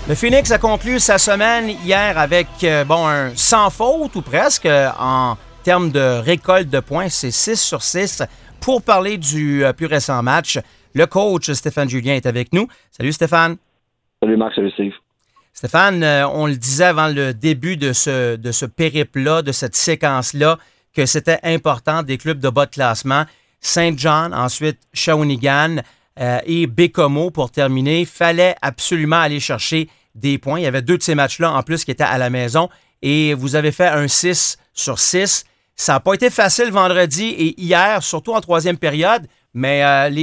Le Phoenix a conclu sa semaine hier avec un sans faute ou presque en termes de récolte de points. C'est 6 sur 6. Pour parler du plus récent match, le coach Stéphane Julien est avec nous. Salut Stéphane. Salut Marc, salut Steve. Stéphane, on le disait avant le début de ce périple-là, de cette séquence-là, que c'était important des clubs de bas de classement. Saint John, ensuite Shawinigan et Bécomo pour terminer. Fallait absolument aller chercher des points. Il y avait 2 de ces matchs-là en plus qui étaient à la maison et vous avez fait un 6 sur 6. Ça n'a pas été facile vendredi et hier, surtout en troisième période, mais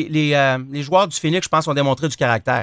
les joueurs du Phoenix, je pense, ont démontré du caractère.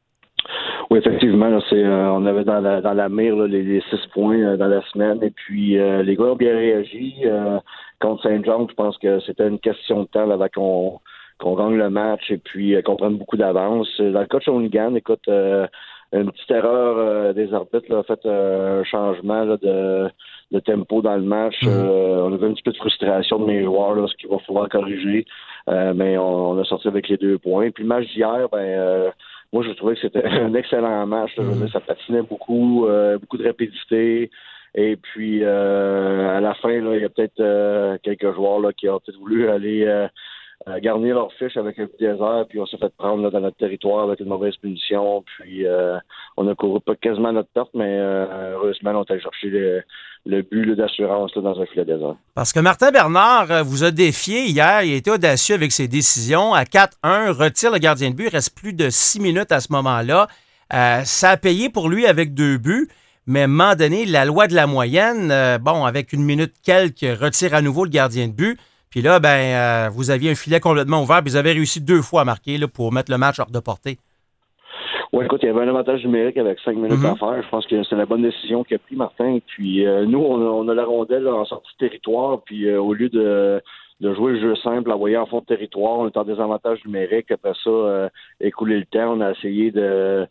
Oui, effectivement, là, on avait dans la mire là, les 6 points dans la semaine et puis les gars ont bien réagi contre Saint-Jean. Je pense que c'était une question de temps là, avant qu'on gagne le match et puis qu'on prenne beaucoup d'avance. Dans le cas de Shawinigan, écoute, une petite erreur des arbitres là, a fait un changement là, de tempo dans le match. On avait un petit peu de frustration de mes joueurs, là, ce qu'il va falloir corriger. Mais on a sorti avec les 2 points. Puis le match d'hier, moi, je trouvais que c'était un excellent match. Ça patinait beaucoup, beaucoup de rapidité. Et puis, à la fin, là, il y a peut-être quelques joueurs là, qui ont peut-être voulu aller garnir leur fiche avec un coup de désert, puis on s'est fait prendre là, dans notre territoire avec une mauvaise punition. Puis, on a couru pas quasiment notre perte, mais heureusement, on a allé chercher le but là, d'assurance là, dans un filet désert. Parce que Martin Bernard vous a défié hier. Il a été audacieux avec ses décisions. À 4-1, retire le gardien de but. Il reste plus de 6 minutes à ce moment-là. Ça a payé pour lui avec 2 buts. Mais à un moment donné, la loi de la moyenne, avec 1 minute quelques, retire à nouveau le gardien de but. Puis là, vous aviez un filet complètement ouvert. Puis vous avez réussi 2 fois à marquer là, pour mettre le match hors de portée. Oui, écoute, il y avait un avantage numérique avec 5 minutes à faire. Je pense que c'est la bonne décision qu'a pris Martin. Puis nous, on a la rondelle là, en sortie de territoire. Puis au lieu de jouer le jeu simple, envoyer en fond de territoire, on est en désavantage numérique. Après ça, écouler le temps, on a essayé de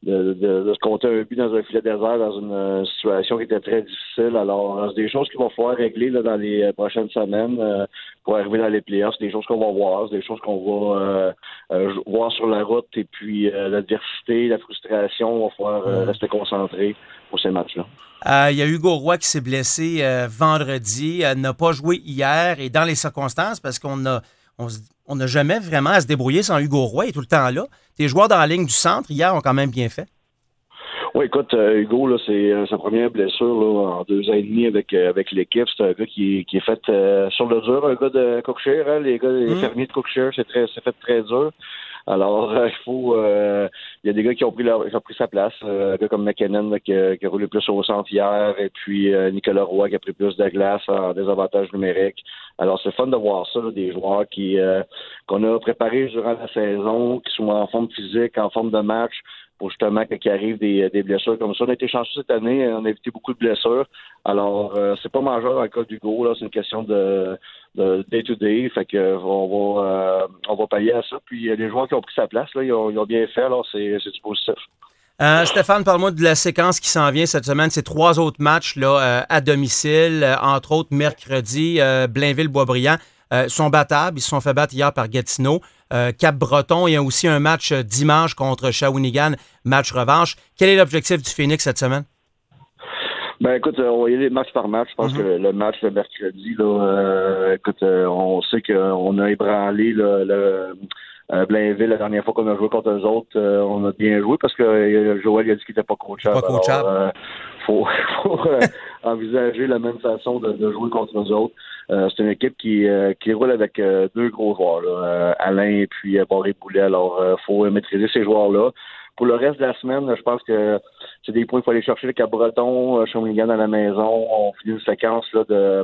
se compter un but dans un filet désert dans une situation qui était très difficile. Alors, c'est des choses qu'il va falloir régler là, dans les prochaines semaines pour arriver dans les playoffs. C'est des choses qu'on va voir, c'est des choses qu'on va voir sur la route. Et puis, l'adversité, la frustration, on va falloir rester concentré pour ces matchs-là. Il y a Hugo Roy qui s'est blessé vendredi, n'a pas joué hier et dans les circonstances, parce qu'on n'a jamais vraiment à se débrouiller sans Hugo Roy, il est tout le temps là. Tes joueurs dans la ligne du centre, hier, ont quand même bien fait. Oui, écoute, Hugo, là, c'est sa première blessure là, en 2 ans et demi avec l'équipe. C'est un gars qui est fait sur le dur, un gars de Cookshare, hein, les fermiers de Cookshare, c'est fait très dur. Alors, il y a des gars qui ont pris sa place. Un gars comme McKinnon là, qui a roulé plus au centre hier, et puis Nicolas Roy qui a pris plus de glace en désavantage numérique. Alors, c'est fun de voir ça, là, des joueurs qu'on a préparés durant la saison, qui sont en forme physique, en forme de match, pour justement qu'il arrive des blessures comme ça. On a été chanceux cette année, on a évité beaucoup de blessures. Alors, c'est pas majeur dans le cas d'Hugo, là, c'est une question de day-to-day, fait que on va pallier à ça. Puis les joueurs qui ont pris sa place, là, ils ont bien fait, alors c'est du positif. Stéphane, parle-moi de la séquence qui s'en vient cette semaine. C'est 3 autres matchs là, à domicile, entre autres mercredi, Blainville-Boisbriand. Sont battables, ils se sont fait battre hier par Gatineau. Cap-Breton, il y a aussi un match dimanche contre Shawinigan, match revanche. Quel est l'objectif du Phoenix cette semaine? Écoute, on va y aller match par match. Je pense que le match le mercredi, là, on sait qu'on a ébranlé Blainville la dernière fois qu'on a joué contre eux autres. On a bien joué parce que Joël a dit qu'il n'était pas coachable. Alors, faut envisager la même façon de jouer contre eux autres. C'est une équipe qui roule avec 2 gros joueurs, là, Alain et puis Barré-Boulet. Alors, faut maîtriser ces joueurs-là. Pour le reste de la semaine, je pense que c'est des points qu'il faut aller chercher. Le Cap-Breton, Shawinigan à la maison. On finit une séquence là,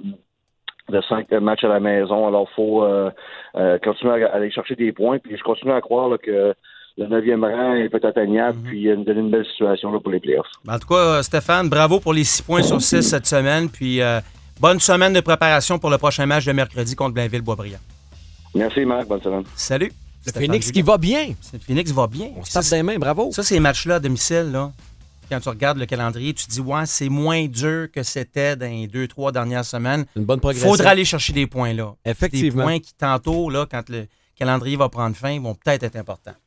de 5 matchs à la maison. Alors, il faut continuer à aller chercher des points. Puis je continue à croire là, que le 9e rang est peut-être atteignable, puis nous donner une belle situation là, pour les playoffs. En tout cas, Stéphane, bravo pour les 6 points sur 6 cette semaine. Puis bonne semaine de préparation pour le prochain match de mercredi contre Blainville-Boisbriand. Merci, Marc. Bonne semaine. Salut. Le Phoenix qui va bien. Le Phoenix va bien. On se tape des mains, bravo. Ça, ces matchs-là à domicile, là, quand tu regardes le calendrier, tu te dis, ouais, c'est moins dur que c'était dans les 2-3 dernières semaines. Une bonne progression. Il faudra aller chercher des points là. Effectivement. Des points qui, tantôt, là, quand le calendrier va prendre fin, vont peut-être être importants.